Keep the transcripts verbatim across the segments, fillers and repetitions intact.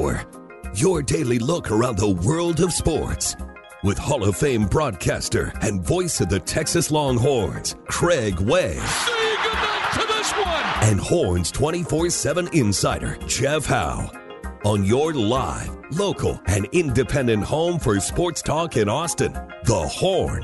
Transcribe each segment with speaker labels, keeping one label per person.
Speaker 1: Tower, your daily look around the world of sports. With Hall of Fame broadcaster and voice of the Texas Longhorns, Craig Way.
Speaker 2: Say goodnight to this one!
Speaker 1: And Horns twenty-four seven insider, Jeff Howe. On your live, local, and independent home for sports talk in Austin, The Horn.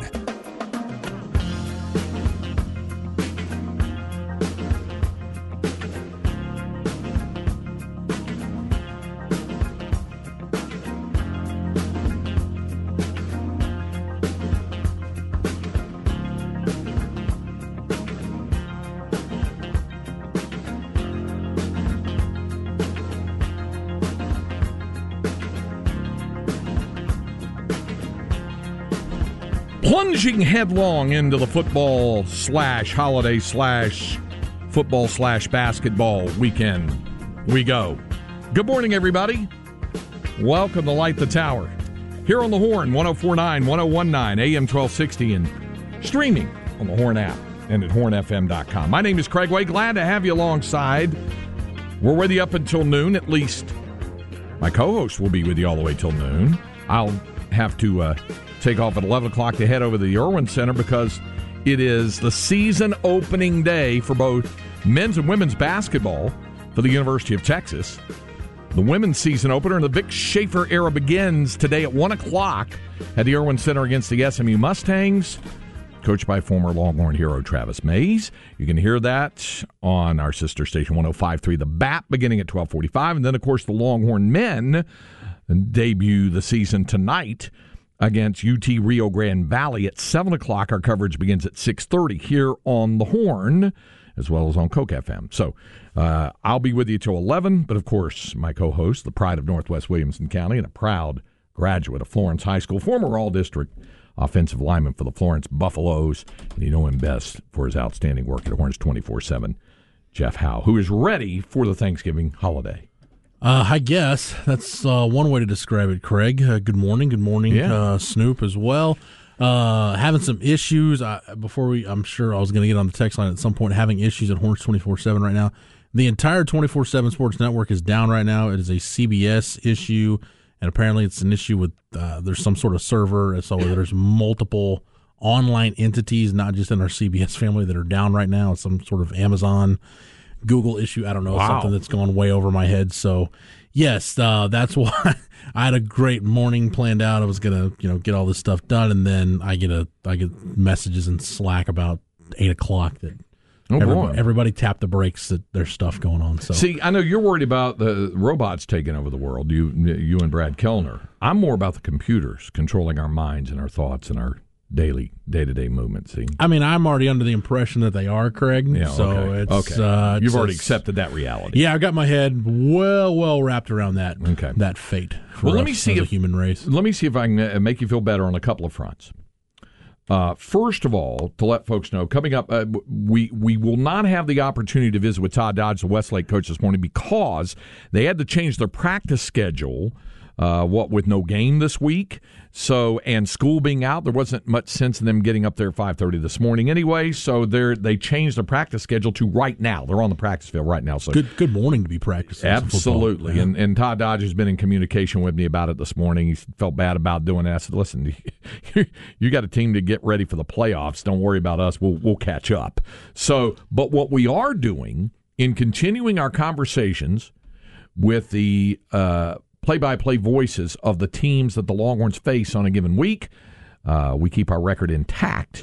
Speaker 3: Plunging headlong into the football slash holiday slash football slash basketball weekend we go. Good morning, everybody. Welcome to Light the Tower. Here on the Horn, one oh four point nine, one oh one point nine, A M twelve sixty, and streaming on the Horn app and at horn f m dot com. My name is Craig Way. Glad to have you alongside. We're with you up until noon, at least. My co-host will be with you all the way till noon. I'll have to... Uh, take off at eleven o'clock to head over to the Irwin Center because it is the season opening day for both men's and women's basketball for the University of Texas. The women's season opener in the Vic Schaefer era begins today at one o'clock at the Irwin Center against the S M U Mustangs, coached by former Longhorn hero Travis Mays. You can hear that on our sister station one oh five point three The Bat beginning at twelve forty-five. And then, of course, the Longhorn men debut the season tonight against U T Rio Grande Valley at seven o'clock. Our coverage begins at six thirty here on the Horn, as well as on Coke F M. So uh, I'll be with you till eleven, but of course, my co-host, the pride of Northwest Williamson County and a proud graduate of Florence High School, former All-District offensive lineman for the Florence Buffaloes, and you know him best for his outstanding work at Horns twenty-four seven, Jeff Howe, who is ready for the Thanksgiving holiday.
Speaker 4: Uh, I guess that's uh, one way to describe it, Craig. Uh, good morning, good morning,
Speaker 3: yeah.
Speaker 4: uh, Snoop as well. Uh, having some issues. I, before we, I'm sure I was going to get on the text line at some point. Having issues at Horns twenty-four seven right now. The entire twenty-four seven Sports Network is down right now. It is a C B S issue, and apparently it's an issue with uh, there's some sort of server. So there's multiple online entities, not just in our C B S family, that are down right now. It's some sort of Amazon Google issue. I don't know.
Speaker 3: Wow.
Speaker 4: Something that's gone way over my head. So, yes, uh, that's why I had a great morning planned out. I was gonna, you know, get all this stuff done, and then I get a I get messages in Slack about eight o'clock that
Speaker 3: oh,
Speaker 4: everybody,
Speaker 3: boy.
Speaker 4: everybody tapped the brakes that there's stuff going on. So,
Speaker 3: see, I know you're worried about the robots taking over the world. You, you and Brad Kellner. I'm more about the computers controlling our minds and our thoughts and our daily day-to-day movement. See,
Speaker 4: I mean, I'm already under the impression that they are, Craig.
Speaker 3: Yeah,
Speaker 4: so
Speaker 3: okay.
Speaker 4: it's
Speaker 3: okay.
Speaker 4: Uh,
Speaker 3: You've
Speaker 4: it's,
Speaker 3: already
Speaker 4: it's,
Speaker 3: accepted that reality.
Speaker 4: Yeah, I got my head well, well wrapped around that.
Speaker 3: Okay.
Speaker 4: that fate. For
Speaker 3: Well, let
Speaker 4: us
Speaker 3: me see
Speaker 4: as a
Speaker 3: if-
Speaker 4: human race.
Speaker 3: Let me see if I can uh, make you feel better on a couple of fronts. Uh, first of all, to let folks know, coming up, uh, we we will not have the opportunity to visit with Todd Dodge, the Westlake coach, this morning because they had to change their practice schedule. Uh, what with no game this week, so and school being out, there wasn't much sense in them getting up there at five thirty this morning anyway. So they they changed their practice schedule to right now. They're on the practice field right now. So
Speaker 4: Good good morning to be practicing. some football.
Speaker 3: absolutely,
Speaker 4: Yeah.
Speaker 3: and and Todd Dodge has been in communication with me about it this morning. He felt bad about doing that. I said, "Listen, you got a team to get ready for the playoffs. Don't worry about us. We'll we'll catch up." So, but what we are doing in continuing our conversations with the uh, play-by-play voices of the teams that the Longhorns face on a given week, uh, we keep our record intact.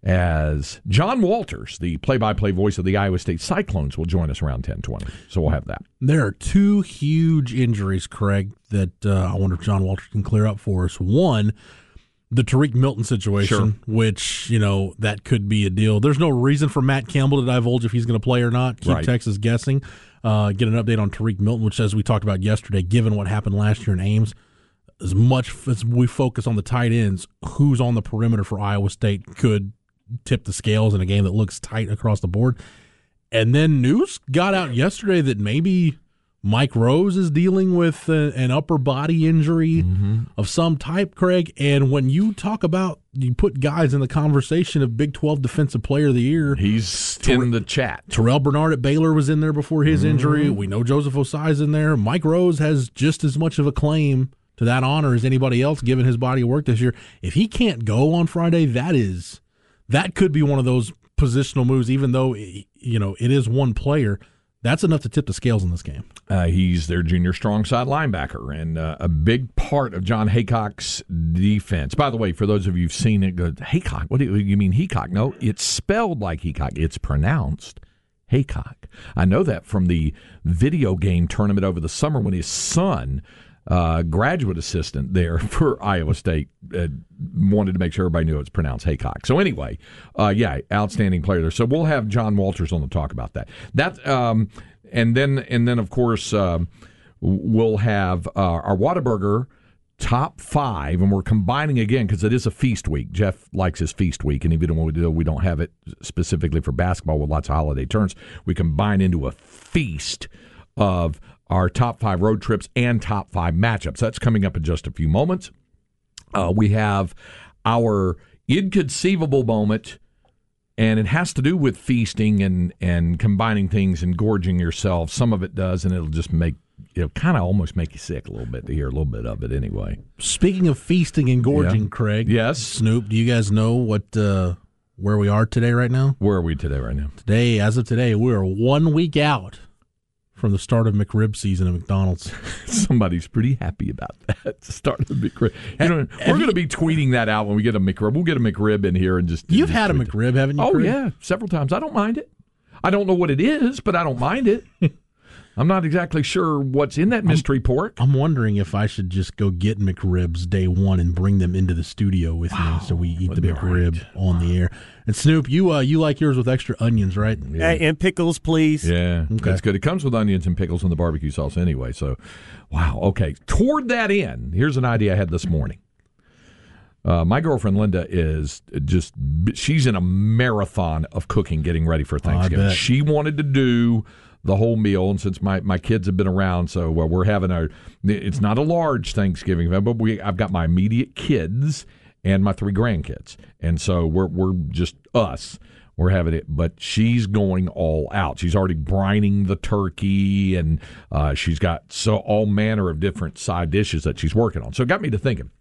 Speaker 3: As John Walters, the play-by-play voice of the Iowa State Cyclones, will join us around ten twenty. So we'll have that.
Speaker 4: There are two huge injuries, Craig, that uh, I wonder if John Walters can clear up for us. One, the Tariq Milton situation,
Speaker 3: Sure.
Speaker 4: which, you know, that could be a deal. There's no reason for Matt Campbell to divulge if he's going to play or not. Keep
Speaker 3: Right.
Speaker 4: Texas guessing. Uh, get an update on Tariq Milton, which, as we talked about yesterday, given what happened last year in Ames, as much as we focus on the tight ends, who's on the perimeter for Iowa State could tip the scales in a game that looks tight across the board. And then news got out yesterday that maybe Mike Rose is dealing with a, an upper body injury mm-hmm. of some type, Craig. And when you talk about, you put guys in the conversation of Big twelve Defensive Player of the Year.
Speaker 3: He's Ter- in the chat.
Speaker 4: Terrell Bernard at Baylor was in there before his mm-hmm. injury. We know Joseph Osai's in there. Mike Rose has just as much of a claim to that honor as anybody else given his body of work this year. If he can't go on Friday, that is that could be one of those positional moves, even though, you know, it is one player. That's enough to tip the scales in this game.
Speaker 3: Uh, he's their junior strong side linebacker and uh, a big part of John Haycock's defense. By the way, for those of you who've seen it, go, Haycock, what do you mean Heacock? No, it's spelled like Heacock. It's pronounced Haycock. I know that from the video game tournament over the summer when his son, uh, graduate assistant there for Iowa State, uh, wanted to make sure everybody knew it's pronounced Haycock. So anyway, uh, yeah, outstanding player there. So we'll have John Walters on to talk about that. That um, and then and then of course uh, we'll have uh, our Whataburger top five, and we're combining again because it is a feast week. Jeff likes his feast week, and even though we don't have it specifically for basketball with lots of holiday turns, we combine into a feast of our top five road trips and top five matchups. That's coming up in just a few moments. Uh, we have our inconceivable moment, and it has to do with feasting and, and combining things and gorging yourself. Some of it does, and it'll just make, it'll kind of almost make you sick a little bit to hear a little bit of it anyway.
Speaker 4: Speaking of feasting and gorging, yeah. Craig.
Speaker 3: Yes.
Speaker 4: Snoop, do you guys know what uh, where we are today right now?
Speaker 3: Where are we today right now?
Speaker 4: Today, as of today, we are one week out from the start of McRib season at McDonald's.
Speaker 3: Somebody's pretty happy about that. The start of McRib. You know, we're going to be tweeting that out when we get a McRib. We'll get a McRib in here and just.
Speaker 4: You've
Speaker 3: just
Speaker 4: had a McRib, haven't you?
Speaker 3: Oh
Speaker 4: Craig?
Speaker 3: yeah, several times. I don't mind it. I don't know what it is, but I don't mind it. I'm not exactly sure what's in that mystery
Speaker 4: I'm,
Speaker 3: pork.
Speaker 4: I'm wondering if I should just go get McRibs day one and bring them into the studio with wow, me so we eat the McRib right. on the air. And Snoop, you uh, you like yours with extra onions, right?
Speaker 5: Yeah. And pickles, please.
Speaker 3: Yeah, okay. That's good. It comes with onions and pickles and the barbecue sauce anyway. So, wow. Okay. Toward that end, here's an idea I had this morning. Uh, my girlfriend Linda is just, she's in a marathon of cooking, getting ready for Thanksgiving.
Speaker 4: Oh,
Speaker 3: she wanted to do the whole meal, and since my, my kids have been around, so uh, we're having our, it's not a large Thanksgiving event, but we I've got my immediate kids and my three grandkids, and so we're we're just us. We're having it, but she's going all out. She's already brining the turkey, and uh, she's got so all manner of different side dishes that she's working on. So it got me to thinking.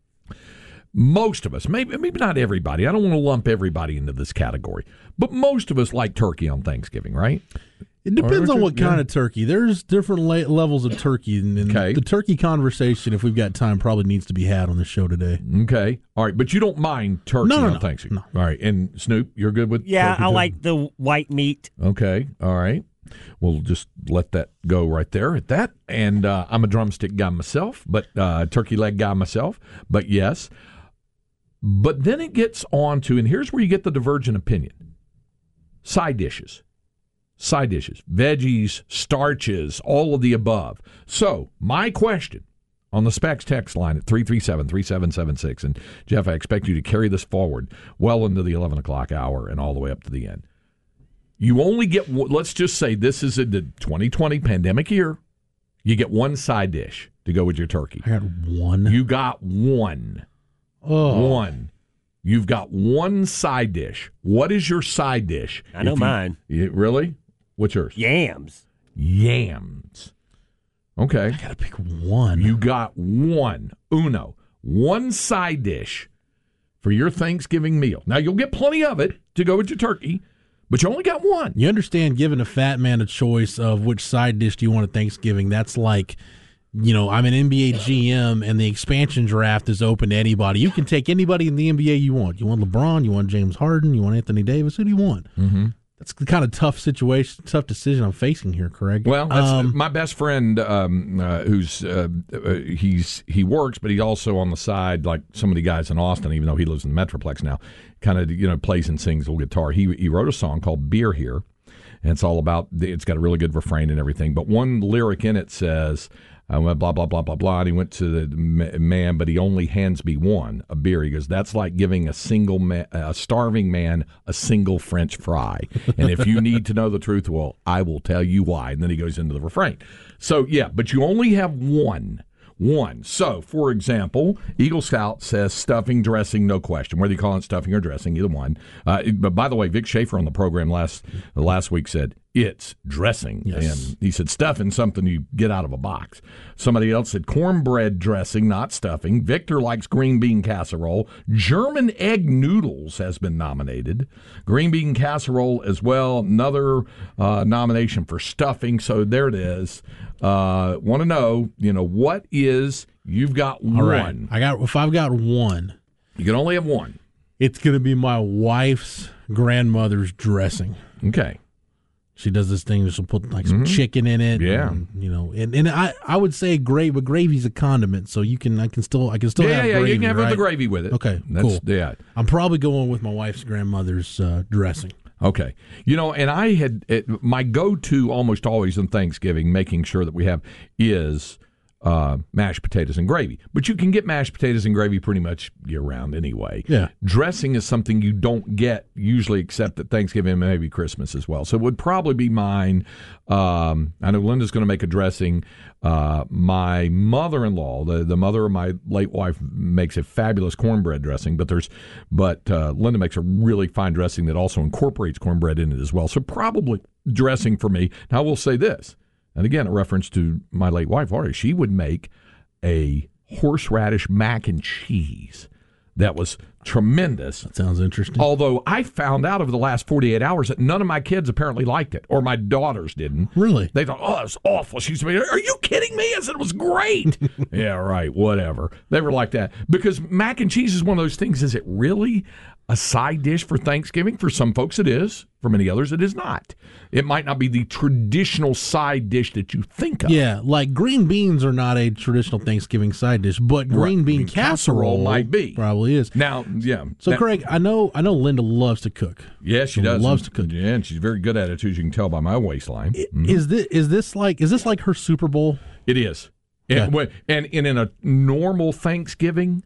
Speaker 3: Most of us, maybe maybe not everybody, I don't want to lump everybody into this category, but most of us like turkey on Thanksgiving, right?
Speaker 4: It depends on what kind yeah. of turkey. There's different la- levels of turkey, and, and
Speaker 3: okay.
Speaker 4: the turkey conversation, if we've got time, probably needs to be had on the show today.
Speaker 3: Okay. All right, but you don't mind turkey
Speaker 4: no, no,
Speaker 3: on
Speaker 4: no,
Speaker 3: Thanksgiving?
Speaker 4: No.
Speaker 3: All right, and Snoop, you're good with
Speaker 5: yeah,
Speaker 3: turkey?
Speaker 5: I
Speaker 3: too?
Speaker 5: like the white meat.
Speaker 3: Okay, all right. We'll just let that go right there at that. And uh, I'm a drumstick guy myself, but uh, turkey leg guy myself, but yes. But then it gets on to, and here's where you get the divergent opinion, side dishes. Side dishes, veggies, starches, all of the above. So, my question on the Specs text line at three three seven, three seven seven six, and Jeff, I expect you to carry this forward well into the eleven o'clock hour and all the way up to the end. You only get, let's just say this is a the twenty twenty pandemic year, you get one side dish to go with your turkey.
Speaker 4: I got one?
Speaker 3: You got one.
Speaker 4: Oh.
Speaker 3: One. You've got one side dish. What is your side dish?
Speaker 5: I know
Speaker 3: you,
Speaker 5: mine.
Speaker 3: You, really? What's yours?
Speaker 5: Yams.
Speaker 3: Yams. Okay.
Speaker 4: I got to pick one.
Speaker 3: You got one. Uno. One side dish for your Thanksgiving meal. Now, you'll get plenty of it to go with your turkey, but you only got one.
Speaker 4: You understand, giving a fat man a choice of which side dish do you want at Thanksgiving, that's like, you know, I'm an N B A G M, and the expansion draft is open to anybody. You can take anybody in the N B A you want. You want LeBron, you want James Harden, you want Anthony Davis, who do you want?
Speaker 3: Mm-hmm.
Speaker 4: That's the kind of tough situation, tough decision I'm facing here, Craig.
Speaker 3: Well, that's,
Speaker 4: um,
Speaker 3: my best friend, um, uh, who's uh, uh, he's he works, but he's also on the side, like some of the guys in Austin, even though he lives in the Metroplex now, kind of, you know, plays and sings a little guitar. He he wrote a song called Beer Here, and it's all about, it's got a really good refrain and everything, but one lyric in it says, I went blah, blah, blah, blah, blah. And he went to the man, but he only hands me one, a beer. He goes, that's like giving a single man, a starving man a single French fry. And if you need to know the truth, well, I will tell you why. And then he goes into the refrain. So, yeah, but you only have one. One. So, for example, Eagle Scout says stuffing, dressing, no question. Whether you call it stuffing or dressing, either one. Uh, but by the way, Vic Schaefer on the program last last week said it's dressing.
Speaker 4: Yes.
Speaker 3: And he said stuffing, something you get out of a box. Somebody else said cornbread dressing, not stuffing. Victor likes green bean casserole. German egg noodles has been nominated. Green bean casserole as well. Another uh, nomination for stuffing. So there it is. Uh, want to know, you know, what is, you've got
Speaker 4: All
Speaker 3: one.
Speaker 4: right. I got, if I've got one,
Speaker 3: You can only have one.
Speaker 4: it's going to be my wife's grandmother's dressing.
Speaker 3: Okay.
Speaker 4: She does this thing. She'll put like some mm-hmm. chicken in it.
Speaker 3: Yeah.
Speaker 4: And, you know, and, and I, I would say gravy, but gravy's a condiment, so you can I can still I can still
Speaker 3: yeah,
Speaker 4: have
Speaker 3: yeah,
Speaker 4: gravy.
Speaker 3: you can have
Speaker 4: right?
Speaker 3: the gravy with it.
Speaker 4: Okay,
Speaker 3: That's,
Speaker 4: cool.
Speaker 3: Yeah.
Speaker 4: I'm probably going with my wife's grandmother's uh, dressing.
Speaker 3: Okay. You know, and I had, it, my go-to almost always on Thanksgiving, making sure that we have, is uh, mashed potatoes and gravy. But you can get mashed potatoes and gravy pretty much year-round anyway.
Speaker 4: Yeah.
Speaker 3: Dressing is something you don't get usually except at Thanksgiving and maybe Christmas as well. So it would probably be mine. Um, I know Linda's going to make a dressing. Uh, my mother-in-law, the, the mother of my late wife, makes a fabulous cornbread dressing, but there's, but uh, Linda makes a really fine dressing that also incorporates cornbread in it as well. So probably dressing for me. Now I will say this, and again, a reference to my late wife, Laurie, she would make a horseradish mac and cheese that was tremendous.
Speaker 4: That sounds interesting.
Speaker 3: Although I found out over the last forty-eight hours that none of my kids apparently liked it, or my daughters didn't.
Speaker 4: Really?
Speaker 3: They thought, oh, it's awful. She said, are you kidding me? I said, it was great. Yeah, right, whatever. They were like that. Because mac and cheese is one of those things, is it really a side dish for Thanksgiving? For some folks it is. For many others it is not. It might not be the traditional side dish that you think of.
Speaker 4: Yeah, like green beans are not a traditional Thanksgiving side dish, but green
Speaker 3: Right.
Speaker 4: bean
Speaker 3: I mean, casserole,
Speaker 4: casserole
Speaker 3: might be.
Speaker 4: Probably is.
Speaker 3: Now, yeah.
Speaker 4: So,
Speaker 3: that,
Speaker 4: Craig, I know I know Linda loves to cook.
Speaker 3: Yes, she
Speaker 4: She
Speaker 3: does.
Speaker 4: loves to cook.
Speaker 3: Yeah, and she's very good at it too, as you can tell by my waistline. Mm-hmm.
Speaker 4: Is this is this like is this like her Super Bowl?
Speaker 3: It is. And,
Speaker 4: Yeah.
Speaker 3: and, and in a normal Thanksgiving,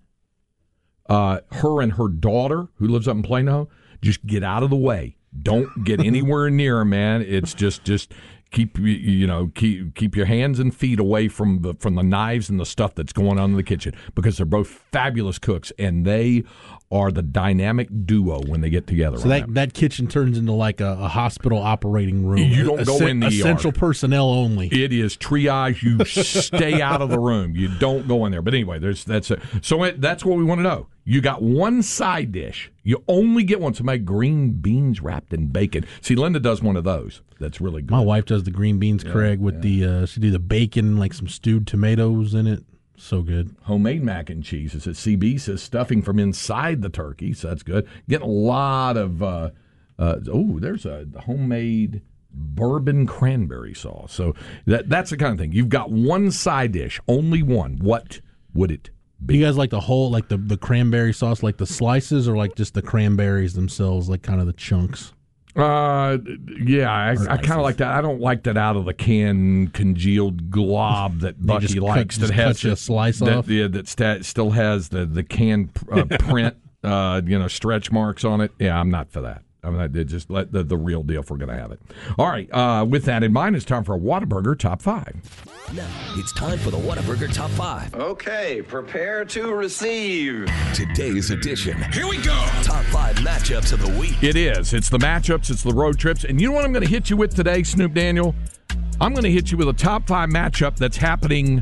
Speaker 3: uh, her and her daughter, who lives up in Plano, just get out of the way. Don't get anywhere near her, man. It's just just keep you you know keep keep your hands and feet away from the from the knives and the stuff that's going on in the kitchen, because they're both fabulous cooks and they are the dynamic duo when they get together.
Speaker 4: So that, that kitchen turns into like a, a hospital operating room.
Speaker 3: You don't go in the E R.
Speaker 4: Essential personnel only.
Speaker 3: It is triage. You stay out of the room. You don't go in there. But anyway, there's that's a, so it, that's what we want to know. You got one side dish. You only get one. So make green beans wrapped in bacon. See, Linda does one of those. That's really good.
Speaker 4: My wife does the green beans, Craig, with the uh, she do the bacon, like some stewed tomatoes in it. So good.
Speaker 3: Homemade mac and cheese. It's at C B says stuffing from inside the turkey, so that's good. Getting a lot of uh, uh, oh, there's a homemade bourbon cranberry sauce. So that that's the kind of thing. You've got one side dish, only one. What would it
Speaker 4: Do you guys like the whole, like the, the cranberry sauce, like the slices, or like just the cranberries themselves, like kind of the chunks?
Speaker 3: Uh, yeah, I, I kind of like that. I don't like that out of the can congealed glob that Bucky
Speaker 4: just
Speaker 3: likes.
Speaker 4: cut,
Speaker 3: that
Speaker 4: just
Speaker 3: has
Speaker 4: cut you a slice
Speaker 3: that,
Speaker 4: off.
Speaker 3: Yeah, that sta- still has the the can uh, print, uh, you know, stretch marks on it. Yeah, I'm not for that. I mean, I did just let the, the real deal if we're going to have it. All right. Uh, with that in mind, it's time for a Whataburger Top Five.
Speaker 1: Now it's time for the Whataburger Top Five.
Speaker 6: Okay, prepare to receive.
Speaker 1: Today's edition.
Speaker 2: Here we go.
Speaker 1: Top five matchups of the week.
Speaker 3: It is. It's the matchups. It's the road trips. And you know what I'm going to hit you with today, Snoop Daniel? I'm going to hit you with a top five matchup that's happening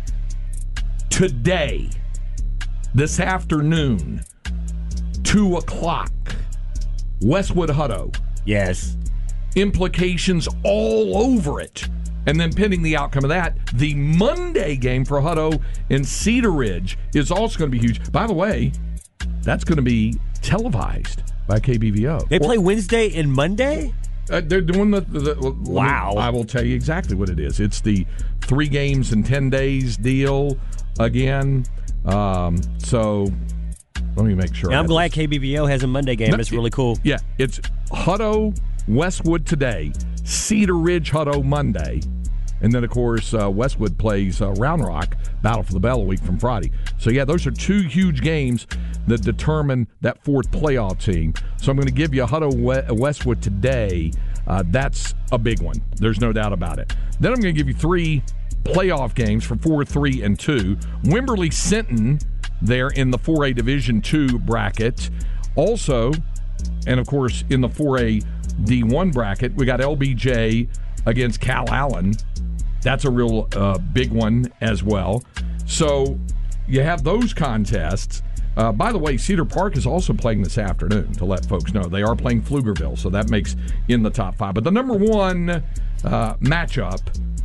Speaker 3: today, this afternoon, two o'clock. Westwood Hutto.
Speaker 5: Yes.
Speaker 3: Implications all over it. And then pending the outcome of that, the Monday game for Hutto in Cedar Ridge is also going to be huge. By the way, that's going to be televised by K B V O.
Speaker 5: They play Wednesday and Monday?
Speaker 3: Uh, they're doing the, the, the
Speaker 5: Wow.
Speaker 3: I will tell you exactly what it is. It's the three games in ten days deal again. Um, so let me make sure.
Speaker 5: Yeah,
Speaker 3: I
Speaker 5: I'm
Speaker 3: have
Speaker 5: glad
Speaker 3: this.
Speaker 5: K B V O has a Monday game.
Speaker 3: No,
Speaker 5: It's really cool.
Speaker 3: Yeah, it's Hutto Westwood today, Cedar Ridge Hutto Monday. And then, of course, uh, Westwood plays uh, Round Rock, Battle for the Bell, a week from Friday. So, yeah, those are two huge games that determine that fourth playoff team. So I'm going to give you Hutto Westwood today. Uh, that's a big one. There's no doubt about it. Then I'm going to give you three playoff games for four, three, and two. Wimberley Sinton there in the four A Division two bracket. Also, and of course, in the four A D one bracket, we got L B J against Cal Allen. That's a real uh, big one as well. So you have those contests. Uh, by the way, Cedar Park is also playing this afternoon, to let folks know. They are playing Pflugerville, so that makes in the top five. But the number one uh, matchup,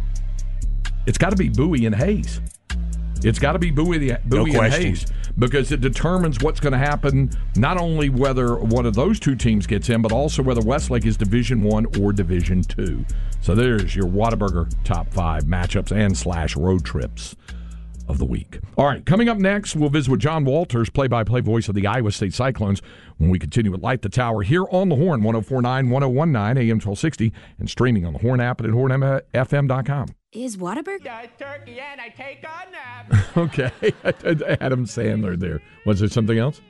Speaker 3: it's got to be Bowie and Hayes. It's got to be Bowie, Bowie
Speaker 5: no
Speaker 3: and Hayes, because it determines what's going to happen, not only whether one of those two teams gets in, but also whether Westlake is Division One or Division Two. So there's your Whataburger top five matchups and slash road trips of the week. All right, coming up next, we'll visit with John Walters, play-by-play voice of the Iowa State Cyclones, when we continue with Light the Tower here on the Horn, one oh four point nine, one oh one point nine, A M twelve sixty, and streaming on the Horn app and at horn f m dot com.
Speaker 7: Is Whataburger?
Speaker 8: Turkey and I take a nap.
Speaker 3: Okay, Adam Sandler there. Was there something else?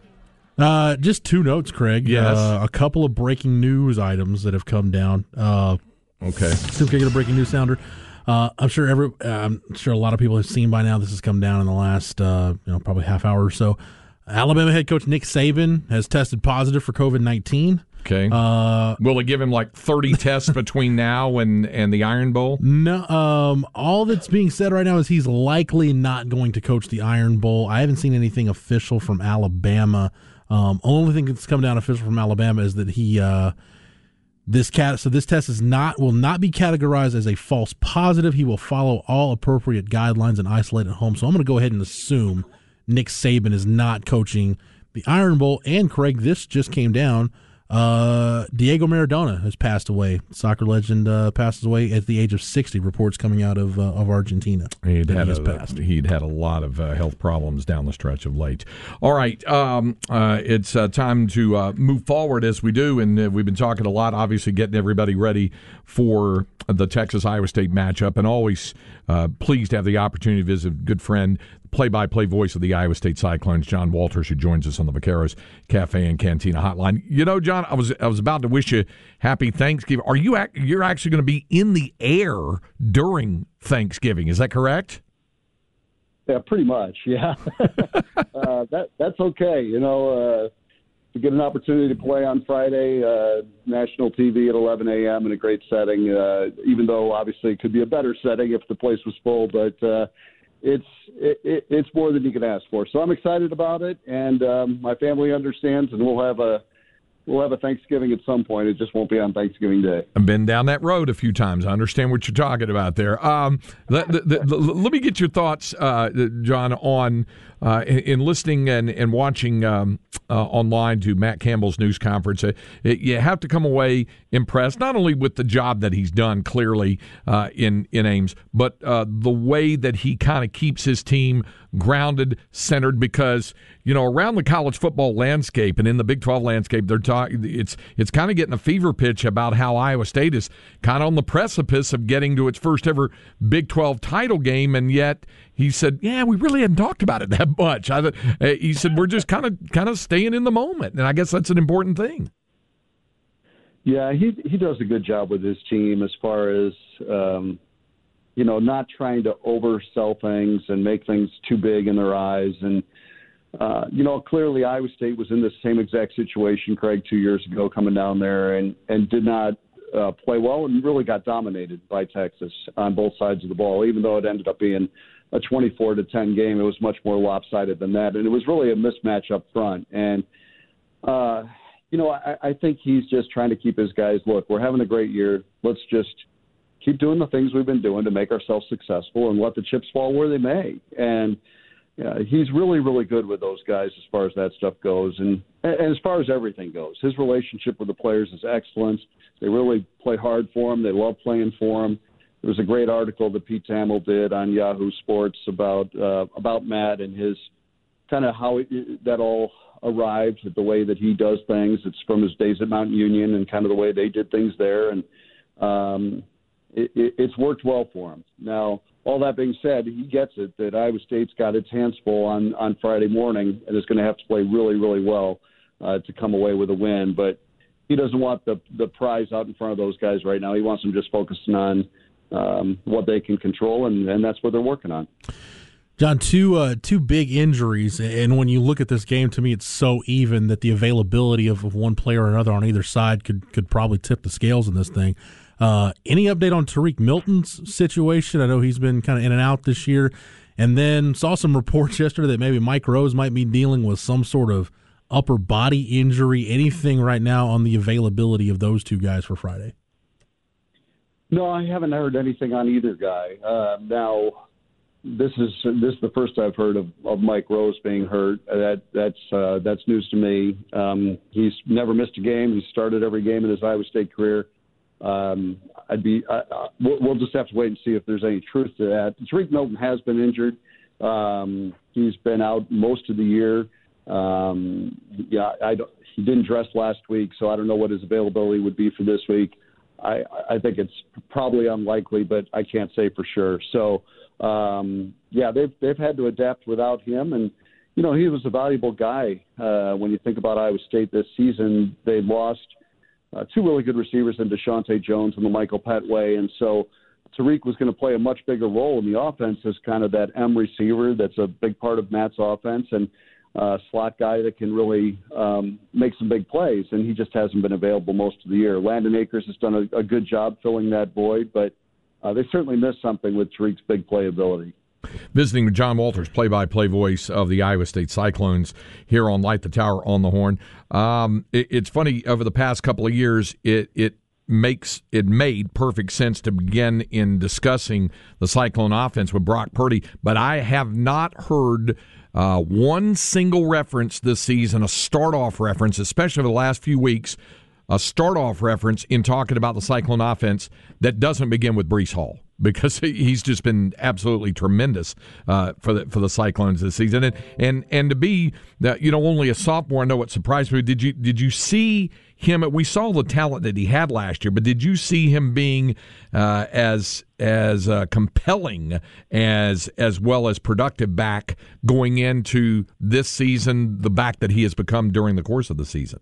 Speaker 4: Uh, just two notes, Craig.
Speaker 3: Yes.
Speaker 4: Uh, a couple of breaking news items that have come down. Uh,
Speaker 3: okay.
Speaker 4: See if we can get a breaking news sounder. Uh, I'm sure every. Uh, I'm sure a lot of people have seen by now. This has come down in the last, uh, you know, probably half hour or so. Alabama head coach Nick Saban has tested positive for COVID nineteen.
Speaker 3: Okay.
Speaker 4: Uh,
Speaker 3: Will it give him like thirty tests between now and, and the Iron Bowl?
Speaker 4: No. Um, all that's being said right now is he's likely not going to coach the Iron Bowl. I haven't seen anything official from Alabama. Um, only thing that's come down official from Alabama is that he uh, this cat. So this test is not will not be categorized as a false positive. He will follow all appropriate guidelines and isolate at home. So I'm going to go ahead and assume Nick Saban is not coaching the Iron Bowl. And Craig, this just came down. Uh, Diego Maradona has passed away. Soccer legend uh, passes away at the age of sixty. Reports coming out of uh, of Argentina.
Speaker 3: He'd had,
Speaker 4: he has
Speaker 3: a,
Speaker 4: passed.
Speaker 3: he'd had a lot of uh, health problems down the stretch of late. All right, um, uh, it's uh, time to uh, move forward as we do, and uh, we've been talking a lot, obviously getting everybody ready for the Texas-Iowa State matchup, and always uh, pleased to have the opportunity to visit a good friend, play-by-play voice of the Iowa State Cyclones, John Walters, who joins us on the Vaqueros Cafe and Cantina Hotline. You know, John, I was I was about to wish you happy Thanksgiving. Are you ac- you're actually going to be in the air during Thanksgiving? Is that correct?
Speaker 9: Yeah, pretty much. Yeah, uh, that that's okay. You know, uh, to get an opportunity to play on Friday, uh, national T V at eleven a.m. in a great setting. Uh, even though obviously it could be a better setting if the place was full, but. Uh, It's it, it, it's more than you can ask for. So I'm excited about it, and um, my family understands, and we'll have a we'll have a Thanksgiving at some point. It just won't be on Thanksgiving Day.
Speaker 3: I've been down that road a few times. I understand what you're talking about there. Um, let, let, let, let me get your thoughts, uh, John, on uh, in, in listening and, and watching um, uh, online to Matt Campbell's news conference. Uh, you have to come away impressed, not only with the job that he's done clearly uh, in, in Ames, but uh, the way that he kind of keeps his team grounded, centered, because, you know, around the college football landscape and in the Big twelve landscape, they're talking. It's it's kind of getting a fever pitch about how Iowa State is kind of on the precipice of getting to its first ever Big twelve title game, and yet he said, "Yeah, we really hadn't talked about it that much." I, he said, "We're just kind of kind of staying in the moment," and I guess that's an important thing.
Speaker 9: Yeah, he he does a good job with his team as far as. Um, you know, not trying to oversell things and make things too big in their eyes. And, uh, you know, clearly Iowa State was in the same exact situation, Craig, two years ago coming down there and, and did not uh, play well and really got dominated by Texas on both sides of the ball. Even though it ended up being a twenty-four to ten game, it was much more lopsided than that. And it was really a mismatch up front. And, uh, you know, I, I think he's just trying to keep his guys, look, we're having a great year. Let's just keep doing the things we've been doing to make ourselves successful and let the chips fall where they may. And uh, he's really, really good with those guys as far as that stuff goes. And, and as far as everything goes, his relationship with the players is excellent. They really play hard for him. They love playing for him. There was a great article that Pete Thamel did on Yahoo Sports about, uh, about Matt and his kind of how it, that all arrived, the way that he does things. It's from his days at Mount Union and kind of the way they did things there. And, um, it, it, it's worked well for him. Now, all that being said, he gets it that Iowa State's got its hands full on, on Friday morning and is going to have to play really, really well uh, to come away with a win. But he doesn't want the the prize out in front of those guys right now. He wants them just focusing on um, what they can control, and, and that's what they're working on.
Speaker 4: John, two uh, two big injuries, and when you look at this game, to me, it's so even that the availability of, of one player or another on either side could could probably tip the scales in this thing. Uh, any update on Tariq Milton's situation? I know he's been kind of in and out this year. And then saw some reports yesterday that maybe Mike Rose might be dealing with some sort of upper body injury. Anything right now on the availability of those two guys for Friday?
Speaker 9: No, I haven't heard anything on either guy. Uh, now, this is this is the first I've heard of, of Mike Rose being hurt. Uh, that that's uh, that's news to me. Um, he's never missed a game. He's started every game in his Iowa State career. Um, I'd be. Uh, we'll, we'll just have to wait and see if there's any truth to that. Tariq Milton has been injured. Um, he's been out most of the year. Um, yeah, I don't, he didn't dress last week, so I don't know what his availability would be for this week. I, I think it's probably unlikely, but I can't say for sure. So, um, yeah, they've they've had to adapt without him, and you know he was a valuable guy. Uh, when you think about Iowa State this season, they lost Uh, two really good receivers in Deshaunte Jones and LaMichael Petway, and so Tariq was going to play a much bigger role in the offense as kind of that M receiver that's a big part of Matt's offense, and uh, slot guy that can really um, make some big plays, and he just hasn't been available most of the year. Landon Akers has done a, a good job filling that void, but uh, they certainly missed something with Tariq's big play ability.
Speaker 3: Visiting with John Walters, play-by-play voice of the Iowa State Cyclones here on Light the Tower on the Horn. Um, it, it's funny, over the past couple of years, it it makes it made perfect sense to begin in discussing the Cyclone offense with Brock Purdy, but I have not heard uh, one single reference this season, a start-off reference, especially over the last few weeks, a start-off reference in talking about the Cyclone offense that doesn't begin with Breece Hall, because he's just been absolutely tremendous uh, for the for the Cyclones this season, and and and to be that, you know, only a sophomore. I know what surprised me. Did you did you see him? We saw the talent that he had last year, but did you see him being uh, as as uh, compelling as as well as productive back going into this season? The back that he has become during the course of the season.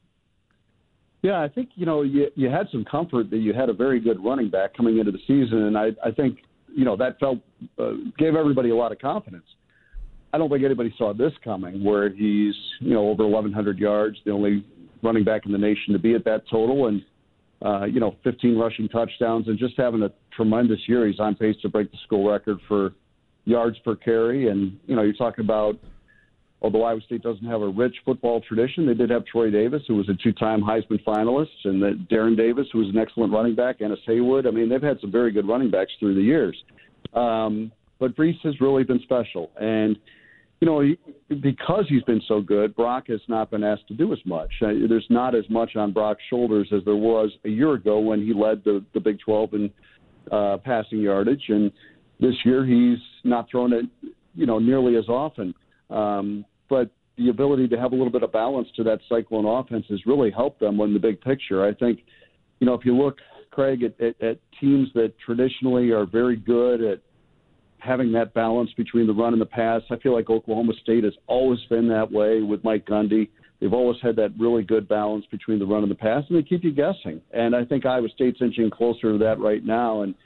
Speaker 9: Yeah, I think, you know, you, you had some comfort that you had a very good running back coming into the season, and I, I think, you know, that felt uh, gave everybody a lot of confidence. I don't think anybody saw this coming, where he's, you know, over eleven hundred yards, the only running back in the nation to be at that total, and, uh, you know, fifteen rushing touchdowns, and just having a tremendous year. He's on pace to break the school record for yards per carry, and, you know, you're talking about, although Iowa State doesn't have a rich football tradition, they did have Troy Davis, who was a two-time Heisman finalist, and the Darren Davis, who was an excellent running back, Ennis Haywood. I mean, they've had some very good running backs through the years. Um, but Breece has really been special. And, you know, he, because he's been so good, Brock has not been asked to do as much. Uh, there's not as much on Brock's shoulders as there was a year ago when he led the, the Big twelve in uh, passing yardage. And this year he's not thrown it, you know, nearly as often. Um, but the ability to have a little bit of balance to that Cyclone offense has really helped them in the big picture. I think, you know, if you look, Craig, at, at, at teams that traditionally are very good at having that balance between the run and the pass, I feel like Oklahoma State has always been that way with Mike Gundy. They've always had that really good balance between the run and the pass, and they keep you guessing. And I think Iowa State's inching closer to that right now. And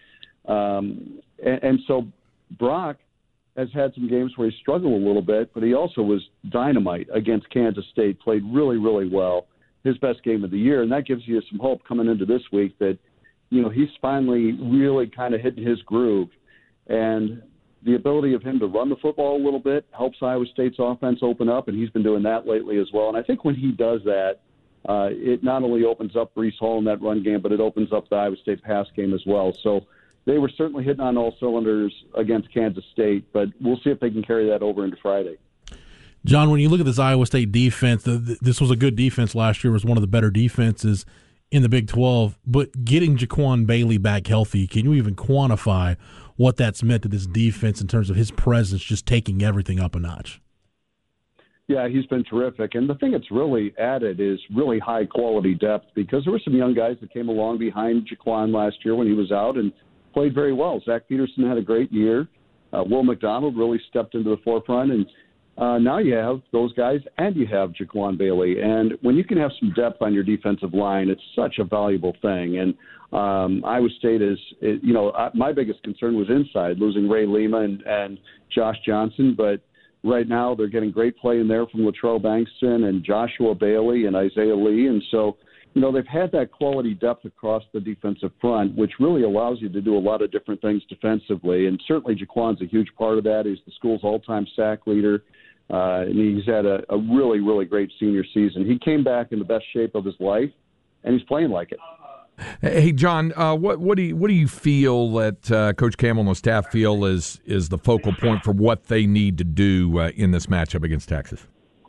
Speaker 9: um, and, and so Brock has had some games where he struggled a little bit, but he also was dynamite against Kansas State, played really, really well, his best game of the year. And that gives you some hope coming into this week that, you know, he's finally really kind of hitting his groove. And the ability of him to run the football a little bit helps Iowa State's offense open up, and he's been doing that lately as well. And I think when he does that, uh, it not only opens up Breece Hall in that run game, but it opens up the Iowa State pass game as well. So they were certainly hitting on all cylinders against Kansas State, but we'll see if they can carry that over into Friday.
Speaker 4: John, when you look at this Iowa State defense, this was a good defense last year. It was one of the better defenses in the Big twelve, but getting Jaquan Bailey back healthy, can you even quantify what that's meant to this defense in terms of his presence just taking everything up a notch?
Speaker 9: Yeah, he's been terrific. And the thing that's really added is really high-quality depth because there were some young guys that came along behind Jaquan last year when he was out and played very well. Zach Peterson had a great year. Uh, Will McDonald really stepped into the forefront. And uh, now you have those guys and you have Jaquan Bailey. And when you can have some depth on your defensive line, it's such a valuable thing. And um, Iowa State is, it, you know, I, my biggest concern was inside, losing Ray Lima and, and Josh Johnson. But right now they're getting great play in there from Latrell Bankston and Joshua Bailey and Isaiah Lee. And so, you know, they've had that quality depth across the defensive front, which really allows you to do a lot of different things defensively. And certainly Jaquan's a huge part of that. He's the school's all-time sack leader. Uh, and he's had a, a really, really great senior season. He came back in the best shape of his life, and he's playing like it.
Speaker 3: Hey, John, uh, what what do you what do you feel that uh, Coach Campbell and the staff feel is is the focal point for what they need to do uh, in this matchup against Texas?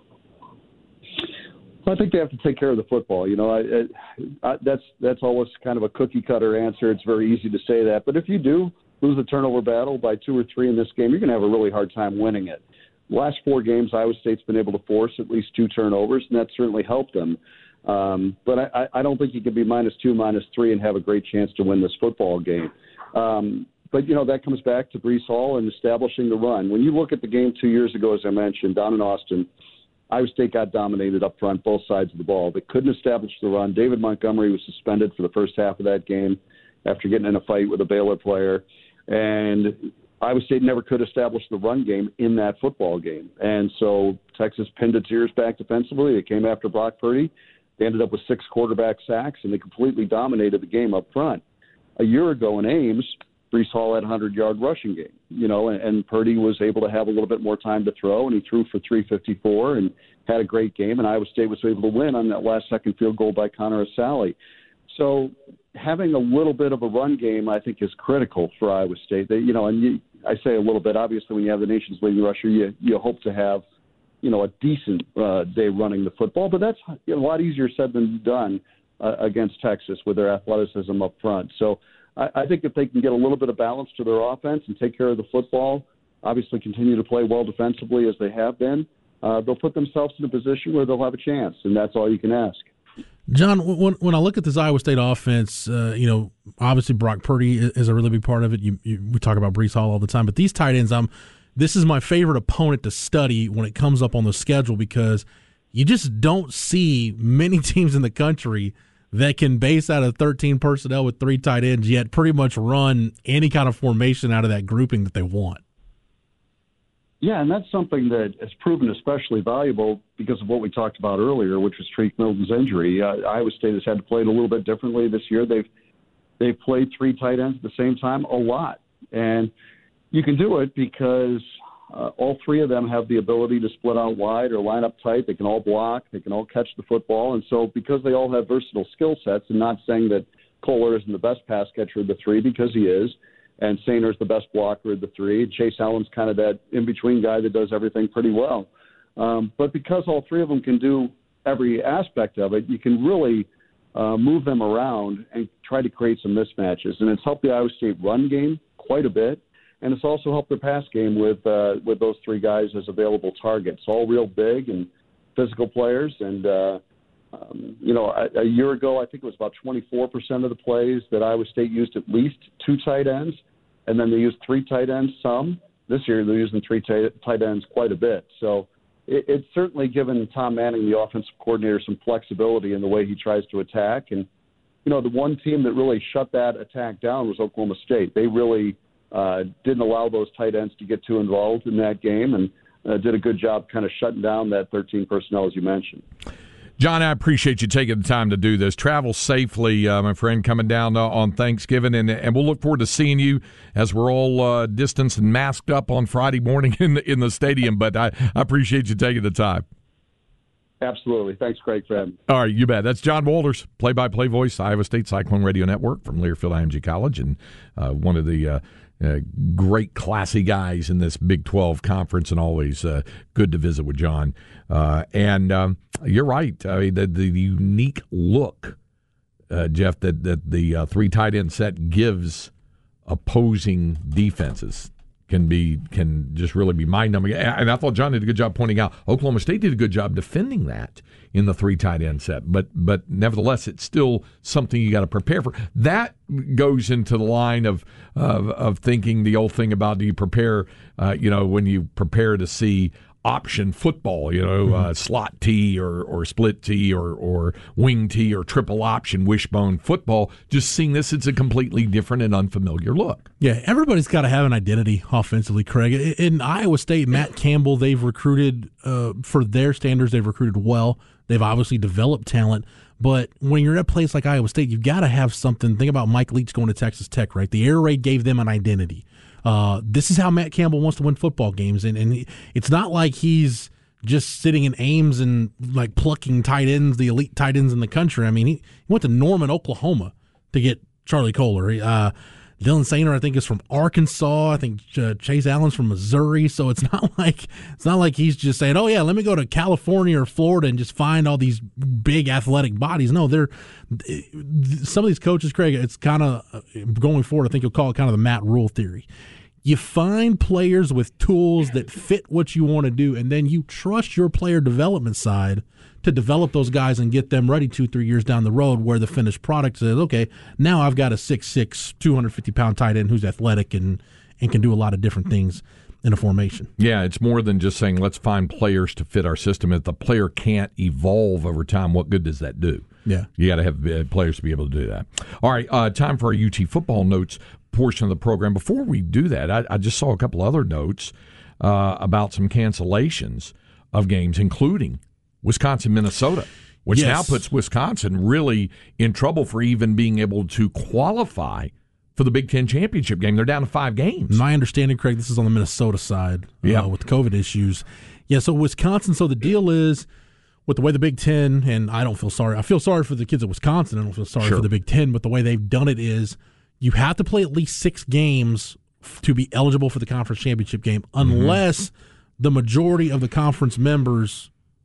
Speaker 9: I think they have to take care of the football. You know, I, I, I, that's that's always kind of a cookie cutter answer. It's very easy to say that, but if you do lose the turnover battle by two or three in this game, you're going to have a really hard time winning it. The last four games, Iowa State's been able to force at least two turnovers, and that certainly helped them. Um, but I, I don't think you can be minus two, minus three, and have a great chance to win this football game. Um, but, you know, that comes back to Breece Hall and establishing the run. When you look at the game two years ago, as I mentioned, down in Austin, Iowa State got dominated up front, both sides of the ball. They couldn't establish the run. David Montgomery was suspended for the first half of that game after getting in a fight with a Baylor player. And Iowa State never could establish the run game in that football game. And so Texas pinned its ears back defensively. They came after Brock Purdy. They ended up with six quarterback sacks, and they completely dominated the game up front. A year ago in Ames, Breece Hall had a hundred-yard rushing game, you know, and, and Purdy was able to have a little bit more time to throw, and he threw for three fifty-four and had a great game, and Iowa State was able to win on that last-second field goal by Connor Asali. So having a little bit of a run game, I think, is critical for Iowa State. They, you know, and you, I say a little bit. Obviously, when you have the nation's leading rusher, you you hope to have, you know, a decent uh, day running the football, but that's you know, a lot easier said than done uh, against Texas with their athleticism up front. So I, I think if they can get a little bit of balance to their offense and take care of the football, obviously continue to play well defensively as they have been, uh, they'll put themselves in a position where they'll have a chance, and that's all you can ask.
Speaker 4: John, when when I look at this Iowa State offense, uh, you know, obviously Brock Purdy is a really big part of it. You, you, we talk about Breece Hall all the time, but these tight ends, I'm this is my favorite opponent to study when it comes up on the schedule because you just don't see many teams in the country that can base out of thirteen personnel with three tight ends yet pretty much run any kind of formation out of that grouping that they want.
Speaker 9: Yeah, and that's something that has proven especially valuable because of what we talked about earlier, which was Treek Milton's injury. Uh, Iowa State has had to play it a little bit differently this year. They've they've played three tight ends at the same time a lot, and you can do it because uh, all three of them have the ability to split out wide or line up tight. They can all block. They can all catch the football, and so because they all have versatile skill sets, and not saying that Kohler isn't the best pass catcher of the three because he is, and Saner's the best blocker of the three. Chase Allen's kind of that in-between guy that does everything pretty well. Um, but because all three of them can do every aspect of it, you can really uh, move them around and try to create some mismatches. And it's helped the Iowa State run game quite a bit, and it's also helped their pass game with uh, with those three guys as available targets. All real big and physical players. And, uh, um, you know, a, a year ago, I think it was about twenty-four percent of the plays that Iowa State used at least two tight ends. And then they used three tight ends some. This year they're using three tight, tight ends quite a bit. So it, it's certainly given Tom Manning, the offensive coordinator, some flexibility in the way he tries to attack. And, you know, the one team that really shut that attack down was Oklahoma State. They really uh, didn't allow those tight ends to get too involved in that game and uh, did a good job kind of shutting down that thirteen personnel, as you mentioned.
Speaker 3: John, I appreciate you taking the time to do this. Travel safely, uh, my friend, coming down uh, on Thanksgiving, and and we'll look forward to seeing you as we're all uh, distanced and masked up on Friday morning in the, in the stadium. But I, I appreciate you taking the time.
Speaker 9: Absolutely. Thanks, Craig, for having me.
Speaker 3: All right, you bet. That's John Walters, play-by-play voice, Iowa State Cyclone Radio Network from Learfield I M G College, and uh, one of the uh, uh, great, classy guys in this Big twelve conference, and always uh, good to visit with John. Uh, and um, you're right. I mean, the, the unique look, uh, Jeff, that, that the uh, three tight end set gives opposing defenses can be can just really be mind-numbing. And I thought John did a good job pointing out Oklahoma State did a good job defending that in the three tight end set. But but nevertheless, it's still something you got to prepare for. That goes into the line of of, of thinking the old thing about do you prepare, uh, you know, when you prepare to see option football, you know, uh, slot T or, or split T or, or wing T or triple option wishbone football. Just seeing this, it's a completely different and unfamiliar look.
Speaker 4: Yeah, everybody's got to have an identity offensively, Craig. In Iowa State, Matt Campbell, they've recruited, uh, for their standards, they've recruited well. They've obviously developed talent. But when you're at a place like Iowa State, you've got to have something. Think about Mike Leach going to Texas Tech, right? The air raid gave them an identity. Uh, this is how Matt Campbell wants to win football games, and, and he, it's not like he's just sitting in Ames and like plucking tight ends, the elite tight ends in the country. I mean, he, he went to Norman, Oklahoma, to get Charlie Kohler. Uh, Dylan Sainer, I think, is from Arkansas. I think uh, Chase Allen's from Missouri. So it's not like it's not like he's just saying, "Oh yeah, let me go to California or Florida and just find all these big athletic bodies." No, they're some of these coaches, Craig. It's kind of going forward. I think you'll call it kind of the Matt Rule theory. You find players with tools that fit what you want to do, and then you trust your player development side to develop those guys and get them ready two, three years down the road where the finished product says, okay, now I've got a six six, two hundred fifty pound tight end who's athletic and, and can do a lot of different things in a formation.
Speaker 3: Yeah, it's more than just saying let's find players to fit our system. If the player can't evolve over time, what good does that do?
Speaker 4: Yeah.
Speaker 3: You got to have uh, players to be able to do that. All right, uh, time for our U T football notes portion of the program. Before we do that, I, I just saw a couple other notes uh, about some cancellations of games, including Wisconsin, Minnesota, which
Speaker 4: yes.
Speaker 3: now puts Wisconsin really in trouble for even being able to qualify for the Big Ten championship game. They're down to five games.
Speaker 4: My understanding, Craig, this is on the Minnesota side
Speaker 3: yeah.
Speaker 4: uh, with COVID issues. Yeah, so Wisconsin, so the deal is with the way the Big Ten, and I don't feel sorry. I feel sorry for the kids at Wisconsin. I don't feel sorry
Speaker 3: sure.
Speaker 4: for the Big Ten, but the way they've done it is you have to play at least six games to be eligible for the conference championship game unless mm-hmm. the majority of the conference members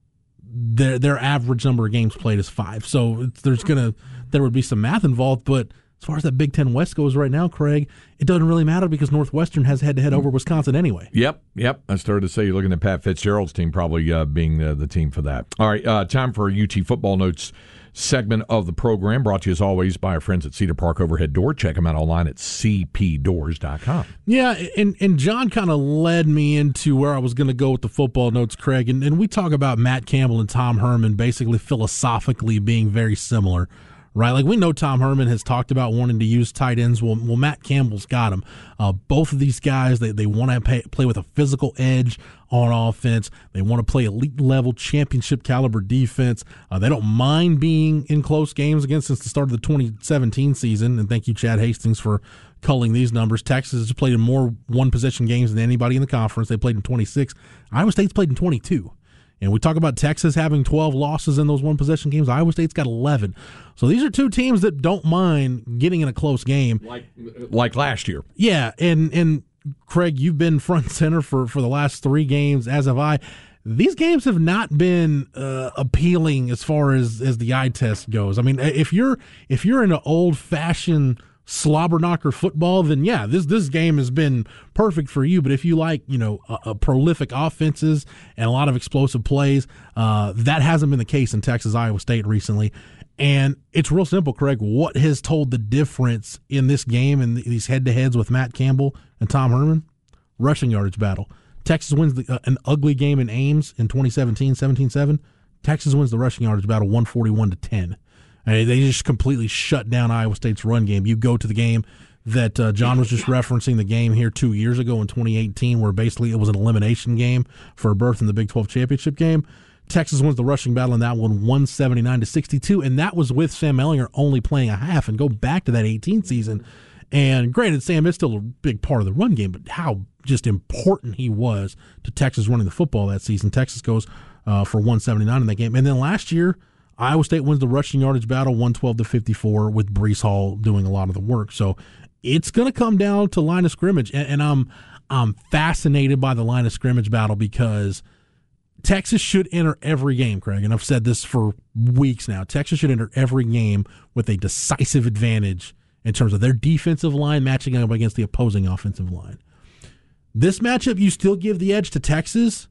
Speaker 4: their their average number of games played is five. So it's, there's gonna there would be some math involved, but as far as that Big Ten West goes right now, Craig, it doesn't really matter because Northwestern has head to head over Wisconsin anyway.
Speaker 3: Yep, yep. I started to say you're looking at Pat Fitzgerald's team probably uh, being uh, the team for that. All right, uh, time for a U T football notes segment of the program, brought to you as always by our friends at Cedar Park Overhead Door. Check them out online at c p doors dot com.
Speaker 4: Yeah, and, and John kind of led me into where I was going to go with the football notes, Craig, and, and we talk about Matt Campbell and Tom Herman basically philosophically being very similar, right? Like we know Tom Herman has talked about wanting to use tight ends. Well, well Matt Campbell's got them. Uh, both of these guys, they, they want to pay, play with a physical edge on offense. They want to play elite level championship caliber defense. Uh, they don't mind being in close games again since the start of the twenty seventeen season. And thank you, Chad Hastings, for culling these numbers. Texas has played in more one possession games than anybody in the conference. They played in twenty-six. Iowa State's played in twenty-two. And we talk about Texas having twelve losses in those one possession games. Iowa State's got eleven. So these are two teams that don't mind getting in a close game.
Speaker 3: Like like last year.
Speaker 4: Yeah, and and Craig, you've been front and center for, for the last three games, as have I. These games have not been uh, appealing as far as, as the eye test goes. I mean, if you're if you're in an old fashioned slobber knocker football, then yeah, this this game has been perfect for you. But if you like, you know, a, a prolific offenses and a lot of explosive plays, uh, that hasn't been the case in Texas Iowa State recently. And it's real simple, Craig. What has told the difference in this game and these head-to-heads with Matt Campbell and Tom Herman? Rushing yardage battle. Texas wins the, uh, an ugly game in Ames in twenty seventeen, seventeen seven. Texas wins the rushing yardage battle one forty-one to ten. And they just completely shut down Iowa State's run game. You go to the game that uh, John was just referencing, the game here two years ago in twenty eighteen, where basically it was an elimination game for a berth in the Big twelve championship game. Texas wins the rushing battle in that one, one seventy-nine to sixty-two, and that was with Sam Ehlinger only playing a half. And go back to that eighteen season, and granted, Sam is still a big part of the run game, but how just important he was to Texas running the football that season. Texas goes uh, for one seventy-nine in that game. And then last year, Iowa State wins the rushing yardage battle, one twelve to fifty-four, with Breece Hall doing a lot of the work. So it's going to come down to line of scrimmage, and, and I'm I'm fascinated by the line of scrimmage battle because Texas should enter every game, Craig, and I've said this for weeks now. Texas should enter every game with a decisive advantage in terms of their defensive line matching up against the opposing offensive line. This matchup, you still give the edge to Texas,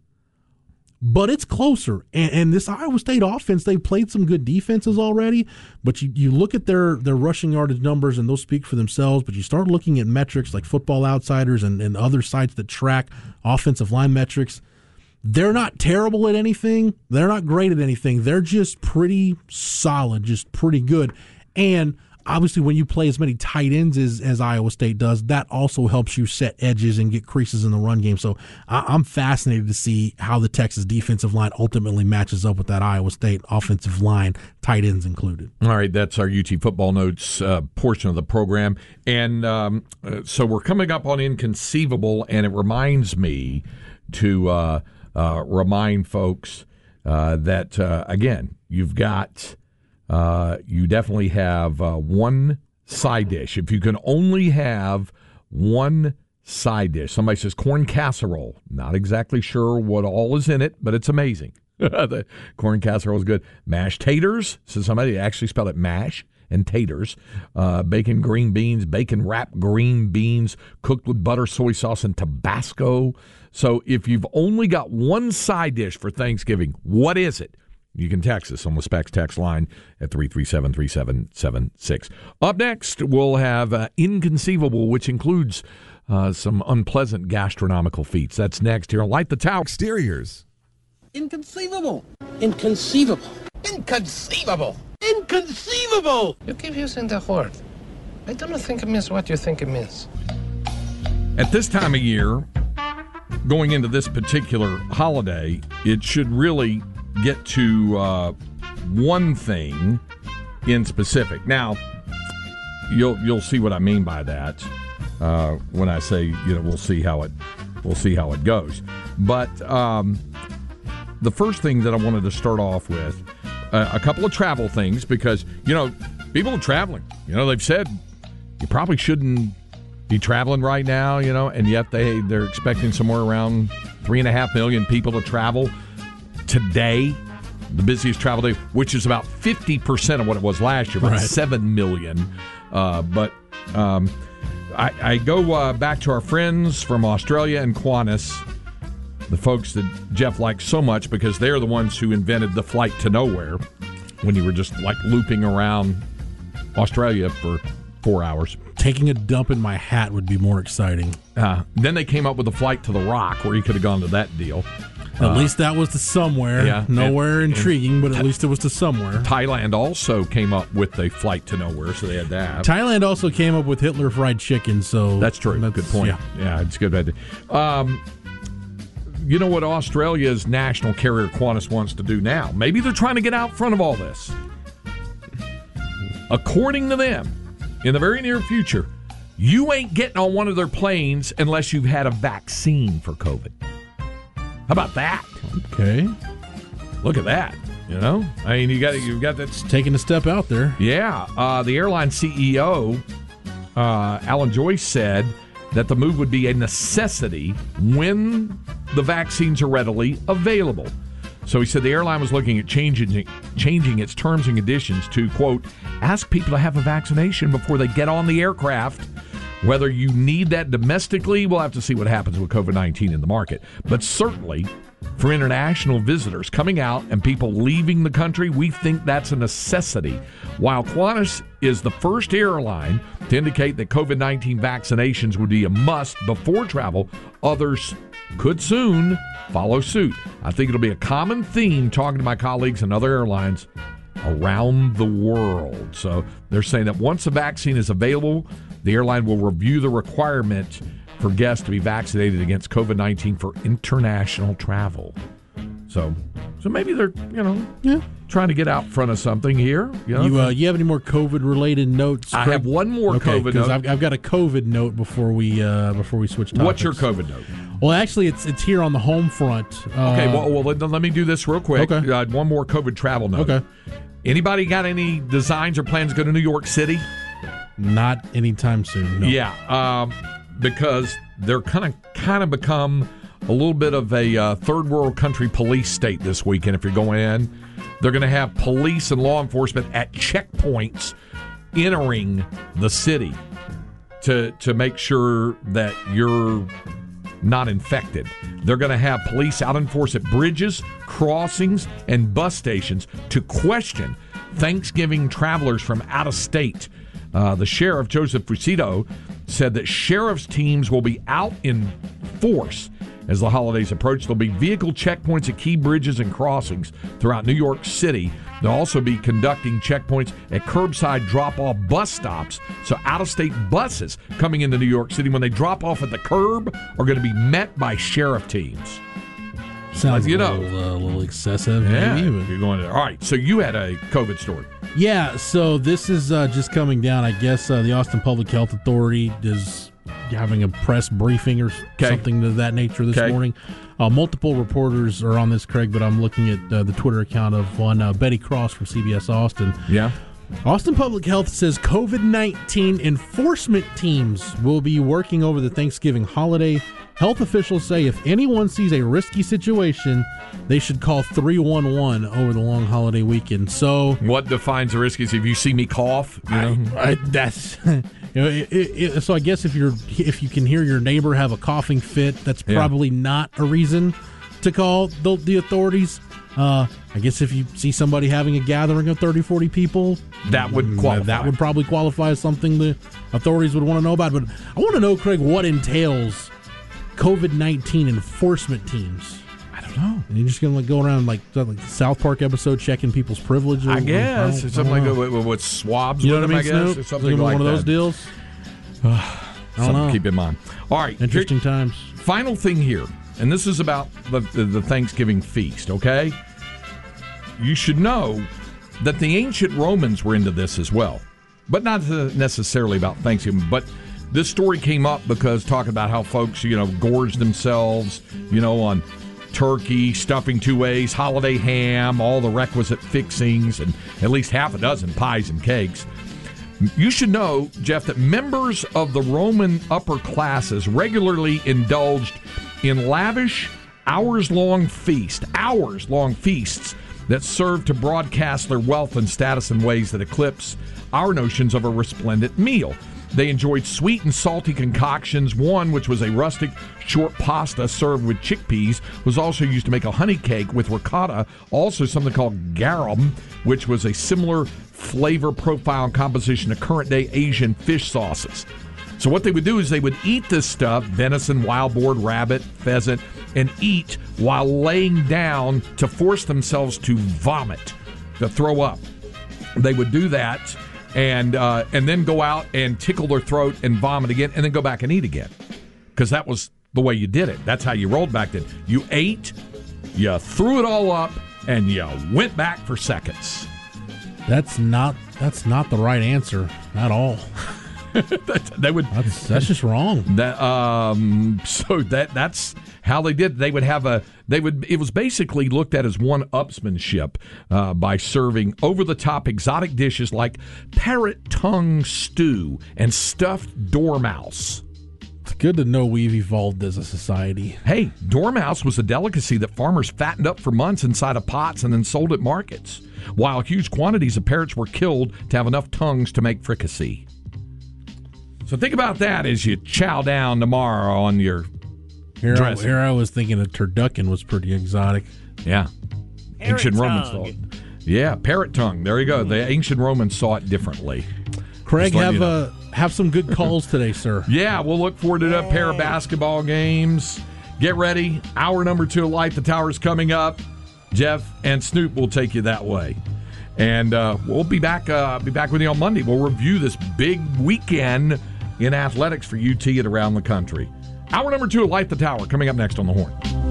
Speaker 4: but it's closer. And, and this Iowa State offense, they've played some good defenses already, but you, you look at their, their rushing yardage numbers, and those speak for themselves, but you start looking at metrics like Football Outsiders and, and other sites that track offensive line metrics. They're not terrible at anything. They're not great at anything. They're just pretty solid, just pretty good. And obviously, when you play as many tight ends as, as Iowa State does, that also helps you set edges and get creases in the run game. So I, I'm fascinated to see how the Texas defensive line ultimately matches up with that Iowa State offensive line, tight ends included.
Speaker 3: All right, that's our U T Football Notes uh, portion of the program. And um, uh, so we're coming up on Inconceivable, and it reminds me to uh, uh, remind folks uh, that, uh, again, you've got... Uh, you definitely have uh, one side dish. If you can only have one side dish, somebody says corn casserole. Not exactly sure what all is in it, but it's amazing. The corn casserole is good. Mashed taters, so somebody actually spelled it mash and taters. Uh, bacon green beans, bacon wrapped green beans cooked with butter, soy sauce, and Tabasco. So if you've only got one side dish for Thanksgiving, what is it? You can text us on the Specs text line at three three seven, three seven seven six. Up next, we'll have uh, Inconceivable, which includes uh, some unpleasant gastronomical feats. That's next here on Light the Tower.
Speaker 7: Exteriors.
Speaker 10: Inconceivable. Inconceivable. Inconceivable. Inconceivable.
Speaker 11: You keep using the word. I do not think it means what you think it means.
Speaker 3: At this time of year, going into this particular holiday, it should really get to uh, one thing in specific. Now, you'll you'll see what I mean by that uh, when I say, you know, we'll see how it we'll see how it goes. But um, the first thing that I wanted to start off with, uh, a couple of travel things, because you know people are traveling. You know, they've said you probably shouldn't be traveling right now. You know, and yet they they're expecting somewhere around three and a half million people to travel today, the busiest travel day, which is about fifty percent of what it was last year, about right. seven million. Uh, but um, I, I go uh, back to our friends from Australia and Qantas, the folks that Jeff likes so much because they're the ones who invented the flight to nowhere when you were just like looping around Australia for four hours.
Speaker 4: Taking a dump in my hat would be more exciting.
Speaker 3: Uh, then they came up with the flight to the Rock, where you could have gone to that deal.
Speaker 4: At uh, least that was to somewhere. Yeah, nowhere and, intriguing, and but at least it was to somewhere.
Speaker 3: Thailand also came up with a flight to nowhere, so they had that.
Speaker 4: Thailand also came up with Hitler fried chicken, so
Speaker 3: that's true. That's, good point. Yeah, yeah it's good. Um, you know what Australia's national carrier Qantas wants to do now? Maybe they're trying to get out front of all this. According to them, in the very near future, you ain't getting on one of their planes unless you've had a vaccine for COVID. How about that?
Speaker 4: Okay.
Speaker 3: Look at that. You know, I mean, you got you've got that
Speaker 4: taking a step out there.
Speaker 3: Yeah. Uh, the airline C E O, uh, Alan Joyce, said that the move would be a necessity when the vaccines are readily available. So he said the airline was looking at changing changing its terms and conditions to, quote, ask people to have a vaccination before they get on the aircraft. Whether you need that domestically, we'll have to see what happens with COVID nineteen in the market. But certainly, for international visitors coming out and people leaving the country, we think that's a necessity. While Qantas is the first airline to indicate that COVID nineteen vaccinations would be a must before travel, others could soon follow suit. I think it'll be a common theme talking to my colleagues and other airlines around the world. So they're saying that once a vaccine is available, the airline will review the requirement for guests to be vaccinated against COVID nineteen for international travel. So, so maybe they're, you know, yeah. trying to get out front of something here. You know?
Speaker 4: You, uh, you have any more COVID-related notes, Craig?
Speaker 3: I have one more
Speaker 4: okay,
Speaker 3: COVID note.
Speaker 4: I've, I've got a COVID note before we uh, before we switch topics.
Speaker 3: What's your COVID note?
Speaker 4: Well, actually, it's it's here on the home front. Uh,
Speaker 3: okay, well, well let, let me do this real quick.
Speaker 4: Okay.
Speaker 3: Uh, one more COVID travel note.
Speaker 4: Okay.
Speaker 3: Anybody got any designs or plans to go to New York City?
Speaker 4: Not anytime soon. No.
Speaker 3: Yeah, um, because they're kind of kind of become a little bit of a uh, third world country police state this weekend. If you're going in, they're going to have police and law enforcement at checkpoints entering the city to to make sure that you're not infected. They're going to have police out in force at bridges, crossings, and bus stations to question Thanksgiving travelers from out of state. Uh, the sheriff, Joseph Fucito, said that sheriff's teams will be out in force as the holidays approach. There'll be vehicle checkpoints at key bridges and crossings throughout New York City. They'll also be conducting checkpoints at curbside drop-off bus stops. So out-of-state buses coming into New York City, when they drop off at the curb, are going to be met by sheriff teams.
Speaker 4: Sounds
Speaker 3: you
Speaker 4: a
Speaker 3: know,
Speaker 4: little, uh, a little excessive.
Speaker 3: Yeah,
Speaker 4: maybe, but...
Speaker 3: you're going to, all right, so you had a COVID story.
Speaker 4: Yeah, so this is uh, just coming down. I guess uh, the Austin Public Health Authority is having a press briefing or
Speaker 3: okay.
Speaker 4: something to that nature this
Speaker 3: okay.
Speaker 4: morning. Uh, multiple reporters are on this, Craig, but I'm looking at uh, the Twitter account of one, uh, Betty Cross from C B S Austin.
Speaker 3: Yeah.
Speaker 4: Austin Public Health says COVID nineteen enforcement teams will be working over the Thanksgiving holiday. Health officials say if anyone sees a risky situation, they should call three one one over the long holiday weekend. So,
Speaker 3: what defines a risky? If you see me cough, you know,
Speaker 4: I, I, that's you know. It, it, so I guess if you're if you can hear your neighbor have a coughing fit, that's probably yeah. not a reason to call the, the authorities. Uh, I guess if you see somebody having a gathering of thirty, forty people,
Speaker 3: that would qualify.
Speaker 4: That would probably qualify as something the authorities would want to know about. But I want to know, Craig, what entails COVID nineteen enforcement teams.
Speaker 3: I don't know.
Speaker 4: And you're just going to like go around like, like the South Park episode checking people's privileges?
Speaker 3: I guess.
Speaker 4: I
Speaker 3: or something like that with, with swabs
Speaker 4: you know
Speaker 3: with
Speaker 4: what
Speaker 3: them,
Speaker 4: I mean,
Speaker 3: I guess.
Speaker 4: Snoop?
Speaker 3: Or something like
Speaker 4: one of
Speaker 3: that.
Speaker 4: those deals?
Speaker 3: I don't
Speaker 4: know.
Speaker 3: To keep in mind. All right.
Speaker 4: Interesting
Speaker 3: here,
Speaker 4: times.
Speaker 3: Final thing here, and this is about the, the, the Thanksgiving feast, okay? You should know that the ancient Romans were into this as well, but not necessarily about Thanksgiving. But this story came up because talking about how folks, you know, gorged themselves, you know, on turkey, stuffing two ways, holiday ham, all the requisite fixings, and at least half a dozen pies and cakes. You should know, Jeff, that members of the Roman upper classes regularly indulged in lavish, hours-long feast, hours-long feasts that serve to broadcast their wealth and status in ways that eclipse our notions of a resplendent meal. They enjoyed sweet and salty concoctions. One, which was a rustic short pasta served with chickpeas, was also used to make a honey cake with ricotta. Also something called garum, which was a similar flavor profile and composition to current-day Asian fish sauces. So what they would do is they would eat this stuff, venison, wild boar, rabbit, pheasant, and eat while laying down to force themselves to vomit, to throw up. They would do that and uh, and then go out and tickle their throat and vomit again and then go back and eat again, because that was the way you did it. That's how you rolled back then. You ate, you threw it all up, and you went back for seconds.
Speaker 4: That's not that's not the right answer at all.
Speaker 3: that, they would.
Speaker 4: That's, that's just wrong.
Speaker 3: That um. So that that's how they did. They would have a. They would. It was basically looked at as one-upsmanship uh, by serving over-the-top exotic dishes like parrot tongue stew and stuffed dormouse.
Speaker 4: It's good to know we've evolved as a society.
Speaker 3: Hey, dormouse was a delicacy that farmers fattened up for months inside of pots and then sold at markets, while huge quantities of parrots were killed to have enough tongues to make fricassee. So think about that as you chow down tomorrow on your
Speaker 4: here
Speaker 3: dressing.
Speaker 4: I, here I was thinking a turducken was pretty exotic.
Speaker 3: Yeah.
Speaker 5: Parrot
Speaker 3: ancient Romans
Speaker 5: tongue.
Speaker 3: saw it. Yeah, parrot tongue. There you go. The ancient Romans saw it differently.
Speaker 4: Craig,
Speaker 3: Just letting
Speaker 4: have
Speaker 3: you know.
Speaker 4: uh, have some good calls today, sir.
Speaker 3: Yeah, we'll look forward to a pair of basketball games. Get ready. Hour number two of Light the Tower is coming up. Jeff and Snoop will take you that way. And uh, we'll be back uh, be back with you on Monday. We'll review this big weekend in athletics for U T and around the country. Hour number two of Light the Tower coming up next on The Horn.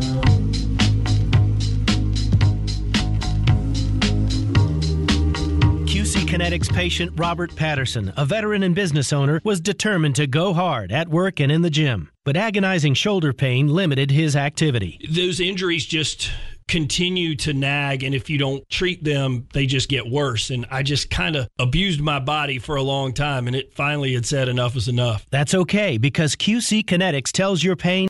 Speaker 7: Q C Kinetics patient Robert Patterson, a veteran and business owner, was determined to go hard at work and in the gym. But agonizing shoulder pain limited his activity.
Speaker 12: Those injuries just continue to nag, and if you don't treat them, they just get worse. And I just kind of abused my body for a long time, and it finally had said enough is enough.
Speaker 7: That's okay, because Q C Kinetics tells your pain